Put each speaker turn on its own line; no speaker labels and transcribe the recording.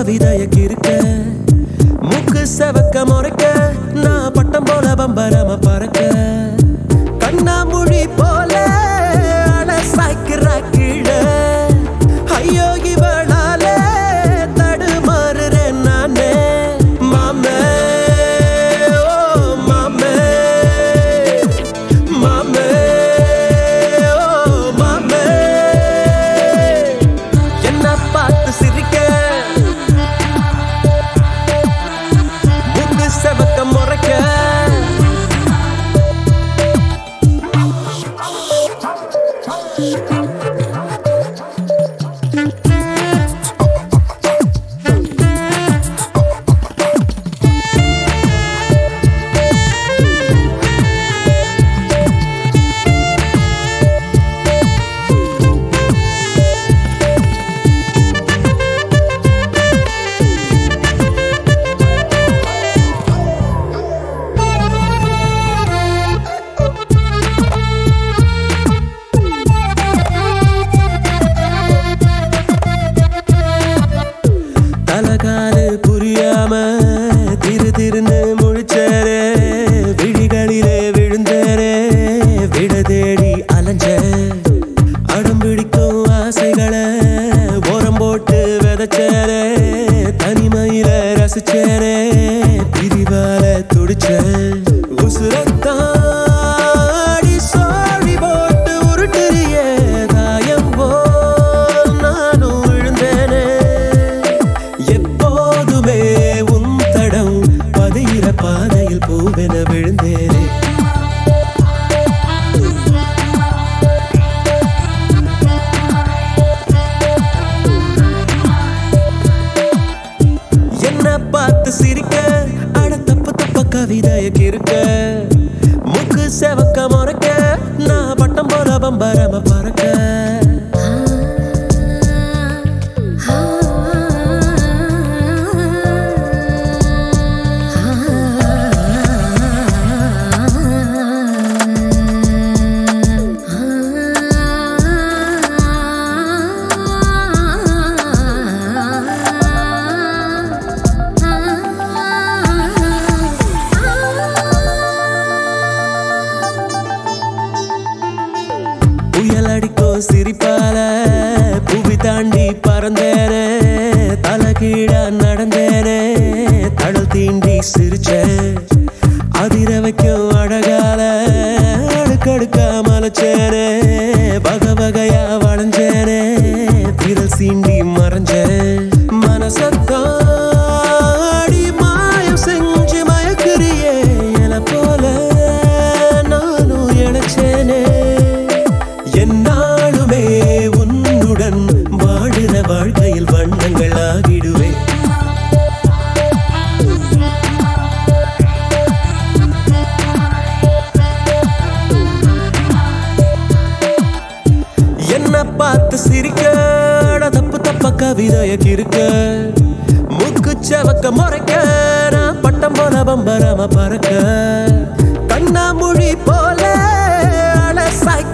கவிதைய கிறுக்க மூக்கு செவக்க முறைக்க நான் பட்டம் போல பம்பரம பறக்க கண்ணாமூழி போல அலசாய்க்கிற கீழே ஐயோ இவளால தடுமாறுறேன் நானே மாமே ஓ மாமே மாமே ஓ மாமே என்ன பார்த்து சிரிக்க மூக்கு செவக்க முறைக்க தலகாலு புரியாம திரு திருன்னு முழிச்சரே விழிகளிலே விழுந்தரே விட தேடி அலைஞ்ச அடம் பிடிக்கும் ஆசைகளை ஓரம் போட்டு விதைச்சரே தனிமையில ரசிச்சரே பிரிவால துடிச்ச உசுரத்தாடி சோழி போட்டு உருட்டுறியே தாயம் போல் நானும் விழுந்தேனே எப்போதுமே உன் தடம் பதிகிற பாதையில் பூவென விழுந்தேனே என்ன பார்த்து சிரிக்க அட தப்பு தப்ப கவிதைய கிறுக்க மூக்கு செவக்க முறைக்க நான் பட்டம் போல பம்பரம பறக்க புயல் அடிக்கும் சிரிப்பால புவி தாண்டி பறந்தேனே தலகீழா நடந்தேனே தடல் தீண்டி சிரிச்ச அதிர வைக்கும் அழகால அடுக்கடுக்கா மலைச்சேனே வகை வகையா வளைஞ்சேனே விரல் சீண்டி மறைஞ்சேன் மனசத்தாடி மாயம் செஞ்சு மயக்குறியே என போல நானும் இழைச்சேனே என்னாலுமே உன்னுடன் வாழுற வாழ்க்கையில் வண்ணங்கள் ஆகிடுவேன் என்ன பார்த்து சிரிக்க தப்பு தப்ப கவிதைய கிறுக்க மூக்கு செவக்க முறைக்க நான் பட்டம் போல பம்பரம பறக்க கண்ணாமூழி போல அலசாய்க்க